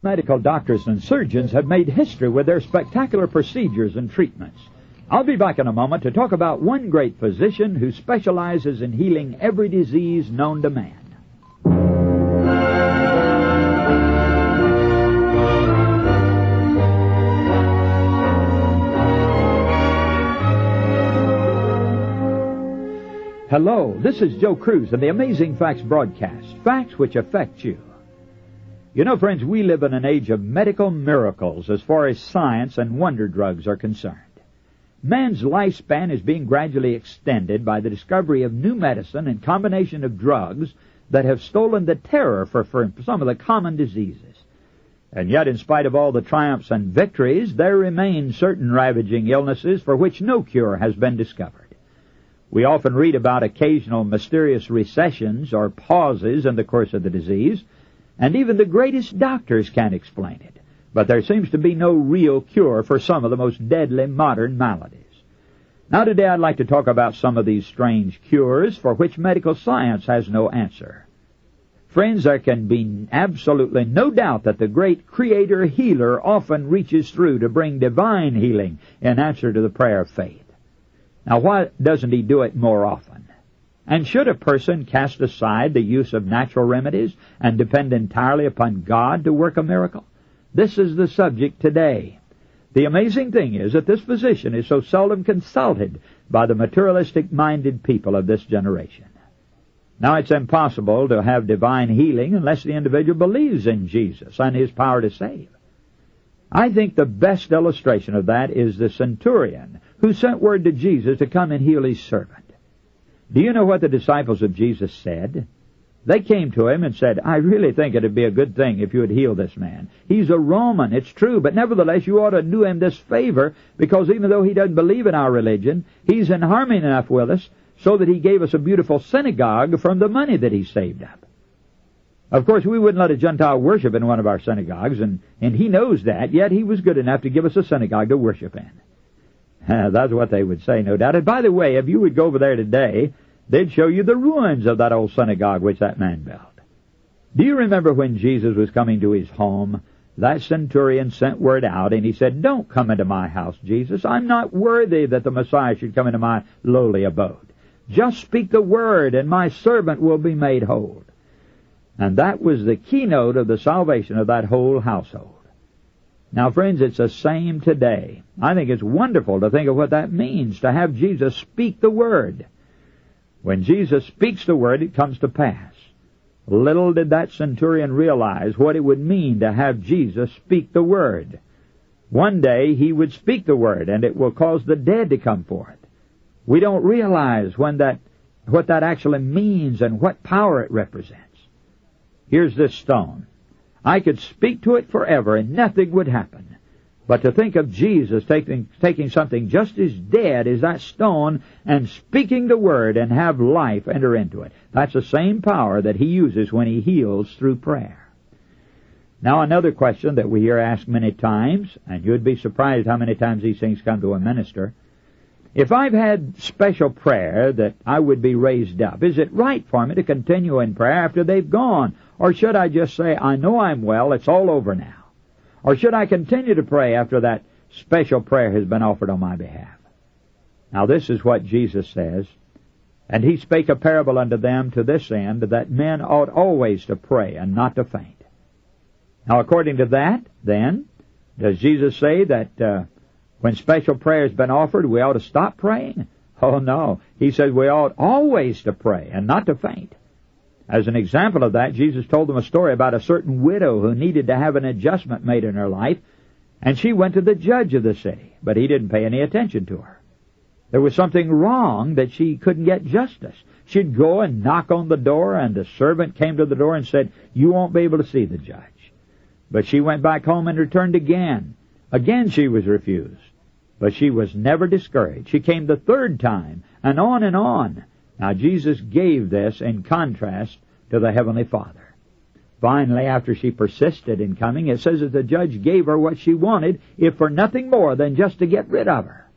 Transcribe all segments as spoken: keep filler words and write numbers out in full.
Medical doctors and surgeons have made history with their spectacular procedures and treatments. I'll be back in a moment to talk about one great physician who specializes in healing every disease known to man. Hello, this is Joe Cruz of the Amazing Facts broadcast, facts which affect you. You know, friends, we live in an age of medical miracles as far as science and wonder drugs are concerned. Man's lifespan is being gradually extended by the discovery of new medicine and combination of drugs that have stolen the terror for, for some of the common diseases. And yet, in spite of all the triumphs and victories, there remain certain ravaging illnesses for which no cure has been discovered. We often read about occasional mysterious recessions or pauses in the course of the disease, and even the greatest doctors can't explain it. But there seems to be no real cure for some of the most deadly modern maladies. Now today I'd like to talk about some of these strange cures for which medical science has no answer. Friends, there can be absolutely no doubt that the great Creator Healer often reaches through to bring divine healing in answer to the prayer of faith. Now why doesn't He do it more often? And should a person cast aside the use of natural remedies and depend entirely upon God to work a miracle? This is the subject today. The amazing thing is that this physician is so seldom consulted by the materialistic-minded people of this generation. Now, it's impossible to have divine healing unless the individual believes in Jesus and His power to save. I think the best illustration of that is the centurion who sent word to Jesus to come and heal his servant. Do you know what the disciples of Jesus said? They came to him and said, I really think it would be a good thing if you would heal this man. He's a Roman, it's true, but nevertheless you ought to do him this favor, because even though he doesn't believe in our religion, he's in harmony enough with us so that he gave us a beautiful synagogue from the money that he saved up. Of course, we wouldn't let a Gentile worship in one of our synagogues, and, and he knows that, yet he was good enough to give us a synagogue to worship in. That's what they would say, no doubt. And by the way, if you would go over there today, they'd show you the ruins of that old synagogue which that man built. Do you remember when Jesus was coming to his home? That centurion sent word out, and he said, Don't come into my house, Jesus. I'm not worthy that the Messiah should come into my lowly abode. Just speak the word, and my servant will be made whole. And that was the keynote of the salvation of that whole household. Now, friends, it's the same today. I think it's wonderful to think of what that means, to have Jesus speak the word. When Jesus speaks the word, it comes to pass. Little did that centurion realize what it would mean to have Jesus speak the word. One day he would speak the word, and it will cause the dead to come forth. We don't realize when that, what that actually means and what power it represents. Here's this stone. I could speak to it forever and nothing would happen. But to think of Jesus taking, taking something just as dead as that stone and speaking the word and have life enter into it, that's the same power that He uses when He heals through prayer. Now, another question that we hear asked many times, and you'd be surprised how many times these things come to a minister. If I've had special prayer that I would be raised up, is it right for me to continue in prayer after they've gone? Or should I just say, I know I'm well, it's all over now? Or should I continue to pray after that special prayer has been offered on my behalf? Now this is what Jesus says, And He spake a parable unto them to this end, that men ought always to pray and not to faint. Now according to that, then, does Jesus say that uh, when special prayer has been offered, we ought to stop praying? Oh no, He says we ought always to pray and not to faint. As an example of that, Jesus told them a story about a certain widow who needed to have an adjustment made in her life, and she went to the judge of the city, but he didn't pay any attention to her. There was something wrong that she couldn't get justice. She'd go and knock on the door, and the servant came to the door and said, You won't be able to see the judge. But she went back home and returned again. Again she was refused. But she was never discouraged. She came the third time, and on and on. Now, Jesus gave this in contrast to the Heavenly Father. Finally, after she persisted in coming, it says that the judge gave her what she wanted, if for nothing more than just to get rid of her.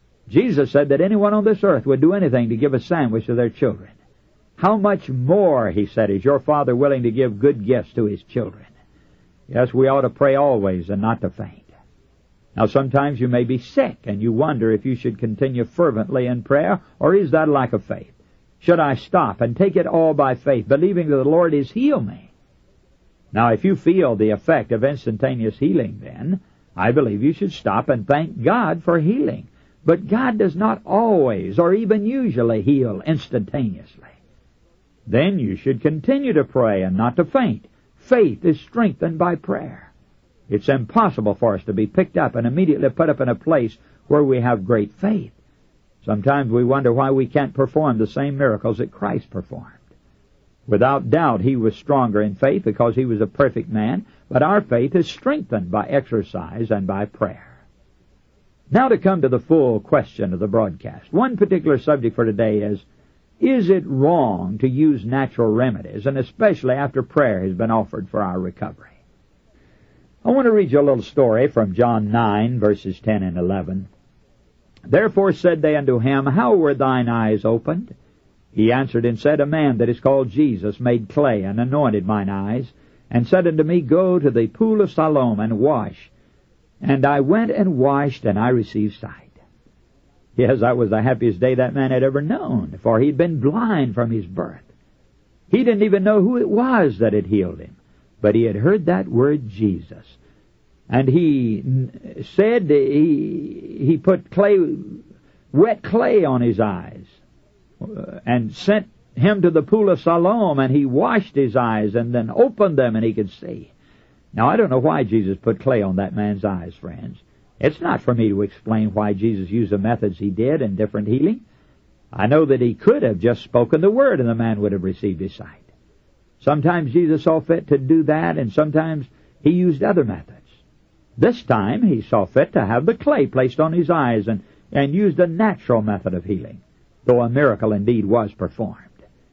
Jesus said that anyone on this earth would do anything to give a sandwich to their children. How much more, He said, is your Father willing to give good gifts to His children? Yes, we ought to pray always and not to faint. Now, sometimes you may be sick, and you wonder if you should continue fervently in prayer, or is that a lack of faith? Should I stop and take it all by faith, believing that the Lord is heal me? Now, if you feel the effect of instantaneous healing, then I believe you should stop and thank God for healing. But God does not always, or even usually, heal instantaneously. Then you should continue to pray and not to faint. Faith is strengthened by prayer. It's impossible for us to be picked up and immediately put up in a place where we have great faith. Sometimes we wonder why we can't perform the same miracles that Christ performed. Without doubt, he was stronger in faith because he was a perfect man, but our faith is strengthened by exercise and by prayer. Now to come to the full question of the broadcast. One particular subject for today is, is it wrong to use natural remedies, and especially after prayer has been offered for our recovery? I want to read you a little story from John nine, verses ten and eleven. Therefore said they unto him, How were thine eyes opened? He answered and said, A man that is called Jesus made clay, and anointed mine eyes, and said unto me, Go to the pool of Siloam, and wash. And I went and washed, and I received sight. Yes, that was the happiest day that man had ever known, for he'd been blind from his birth. He didn't even know who it was that had healed him, but he had heard that word Jesus. And he said he, he put clay, wet clay on his eyes, and sent him to the pool of Siloam, and he washed his eyes and then opened them, and he could see. Now, I don't know why Jesus put clay on that man's eyes, friends. It's not for me to explain why Jesus used the methods he did in different healing. I know that he could have just spoken the word and the man would have received his sight. Sometimes Jesus saw fit to do that, and sometimes he used other methods. This time he saw fit to have the clay placed on his eyes and, and used a natural method of healing, though a miracle indeed was performed.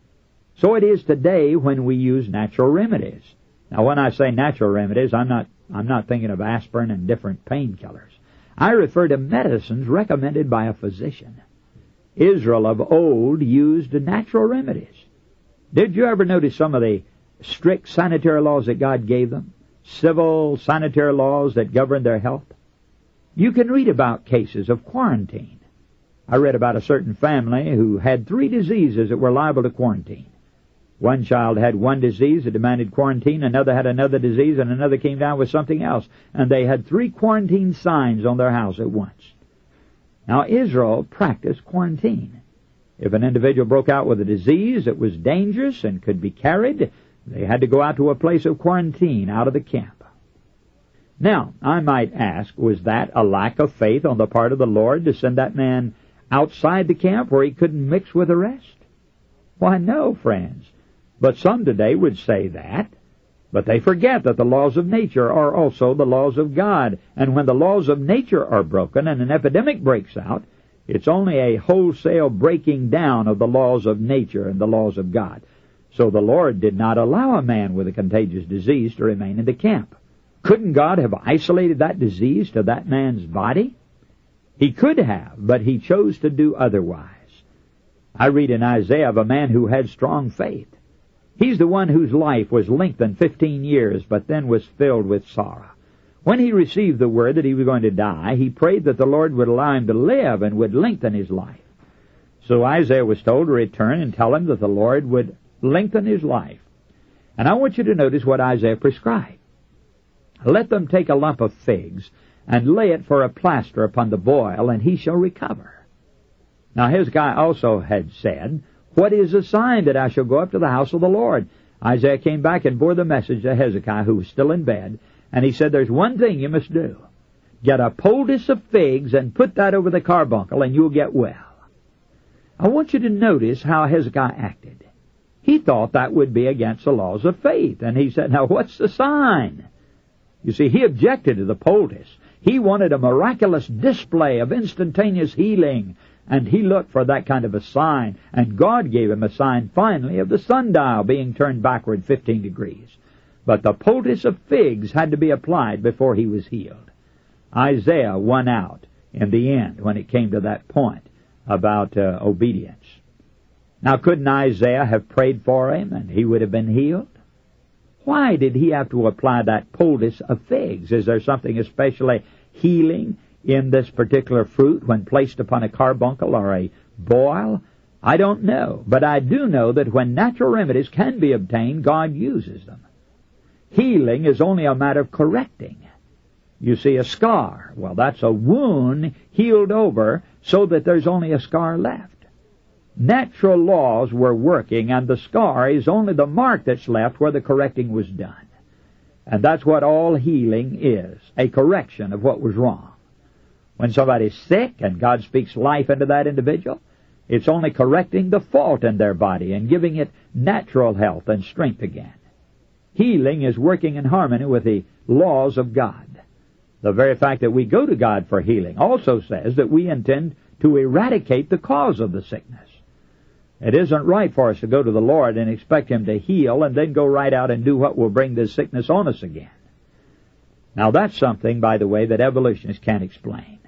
So it is today when we use natural remedies. Now, when I say natural remedies, I'm not I'm not thinking of aspirin and different painkillers. I refer to medicines recommended by a physician. Israel of old used natural remedies. Did you ever notice some of the strict sanitary laws that God gave them? Civil sanitary laws that govern their health? You can read about cases of quarantine. I read about a certain family who had three diseases that were liable to quarantine. One child had one disease that demanded quarantine, another had another disease, and another came down with something else. And they had three quarantine signs on their house at once. Now, Israel practiced quarantine. If an individual broke out with a disease that was dangerous and could be carried, they had to go out to a place of quarantine out of the camp. Now, I might ask, was that a lack of faith on the part of the Lord to send that man outside the camp where he couldn't mix with the rest? Why, no, friends. But some today would say that, but they forget that the laws of nature are also the laws of God. And when the laws of nature are broken and an epidemic breaks out, it's only a wholesale breaking down of the laws of nature and the laws of God. So the Lord did not allow a man with a contagious disease to remain in the camp. Couldn't God have isolated that disease to that man's body? He could have, but he chose to do otherwise. I read in Isaiah of a man who had strong faith. He's the one whose life was lengthened fifteen years, but then was filled with sorrow. When he received the word that he was going to die, he prayed that the Lord would allow him to live and would lengthen his life. So Isaiah was told to return and tell him that the Lord would lengthen his life. And I want you to notice what Isaiah prescribed. Let them take a lump of figs and lay it for a plaster upon the boil, and he shall recover. Now Hezekiah also had said, What is the sign that I shall go up to the house of the Lord? Isaiah came back and bore the message to Hezekiah, who was still in bed, and he said, There's one thing you must do. Get a poultice of figs and put that over the carbuncle, and you'll get well. I want you to notice how Hezekiah acted. He thought that would be against the laws of faith, and he said, Now what's the sign? You see, he objected to the poultice. He wanted a miraculous display of instantaneous healing, and he looked for that kind of a sign, and God gave him a sign finally of the sundial being turned backward fifteen degrees. But the poultice of figs had to be applied before he was healed. Isaiah won out in the end when it came to that point about uh, obedience. Now, couldn't Isaiah have prayed for him and he would have been healed? why did he have to apply that poultice of figs? Is there something especially healing in this particular fruit when placed upon a carbuncle or a boil? I don't know, but I do know that when natural remedies can be obtained, God uses them. Healing is only a matter of correcting. You see a scar. Well, that's a wound healed over so that there's only a scar left. Natural laws were working, and the scar is only the mark that's left where the correcting was done. And that's what all healing is, a correction of what was wrong. When somebody's sick and God speaks life into that individual, it's only correcting the fault in their body and giving it natural health and strength again. Healing is working in harmony with the laws of God. The very fact that we go to God for healing also says that we intend to eradicate the cause of the sickness. It isn't right for us to go to the Lord and expect Him to heal and then go right out and do what will bring this sickness on us again. Now that's something, by the way, that evolutionists can't explain.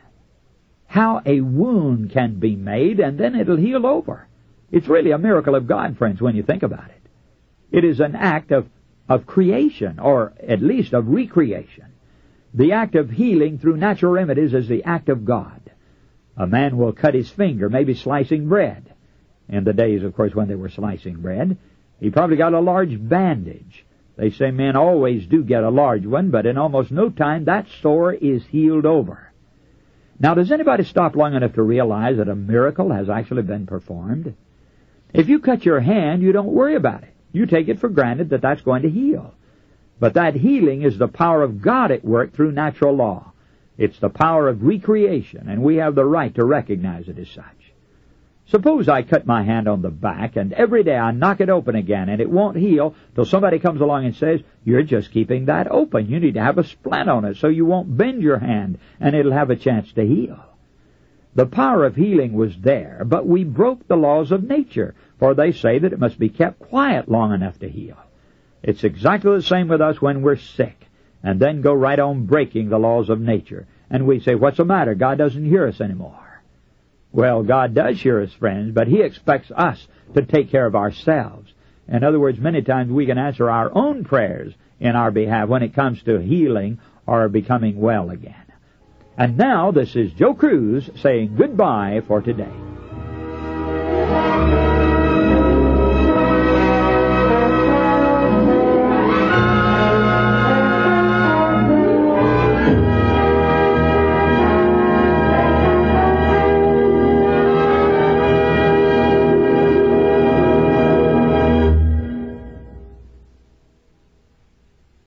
How a wound can be made and then it'll heal over. It's really a miracle of God, friends, when you think about it. It is an act of, of creation, or at least of recreation. The act of healing through natural remedies is the act of God. A man will cut his finger, maybe slicing bread. In the days, of course, when they were slicing bread, he probably got a large bandage. They say men always do get a large one, but in almost no time that sore is healed over. Now, does anybody stop long enough to realize that a miracle has actually been performed? If you cut your hand, you don't worry about it. You take it for granted that that's going to heal. But that healing is the power of God at work through natural law. It's the power of recreation, and we have the right to recognize it as such. Suppose I cut my hand on the back, and every day I knock it open again, and it won't heal till somebody comes along and says, you're just keeping that open. You need to have a splint on it so you won't bend your hand, and it'll have a chance to heal. The power of healing was there, but we broke the laws of nature, for they say that it must be kept quiet long enough to heal. It's exactly the same with us when we're sick, and then go right on breaking the laws of nature. And we say, what's the matter? God doesn't hear us anymore. Well, God does hear us, friends, but He expects us to take care of ourselves. In other words, many times we can answer our own prayers in our behalf when it comes to healing or becoming well again. And now, this is Joe Cruz saying goodbye for today.